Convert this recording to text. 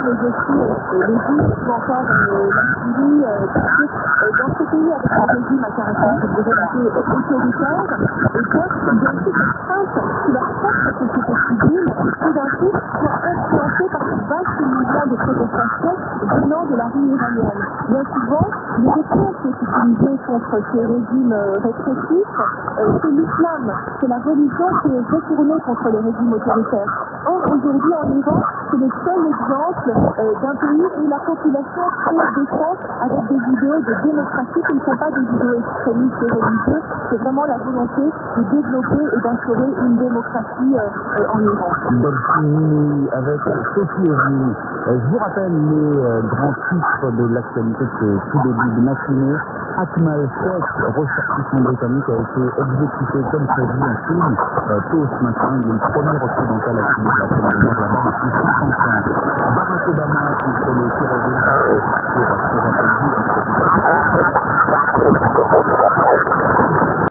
mais aussi les juifs ou encore la Syrie, dans ce pays avec un régime à caractère de réalité autoritaire, et que il y a aussi cette crainte que leur propre société civile, tout d'un coup, soit influencée par ce vaste mouvement de protestation venant de la rue iranienne. Bien souvent, les réponses qui sont utilisées contre ces régimes répressifs, c'est l'islam, c'est la religion qui est retournée contre les régimes autoritaires. Or, aujourd'hui, en Iran, c'est le seul exemple d'un pays où la population se défend avec des idéaux de démocratie qui ne sont pas des idéaux extrémistes et religieux, c'est vraiment la volonté de développer et d'instaurer une démocratie en Iran. Delphine, avec Sophie Evry. Je vous rappelle les grands titres de l'actualité de ce tout début de matinée. Akmal Sheikh, ressortissant britannique, a été exécuté comme prévu en film tôt ce matin. Il est le premier occidental à subir la peine de mort là-bas depuis 50 ans. Barack Obama contre le terrorisme pour présenter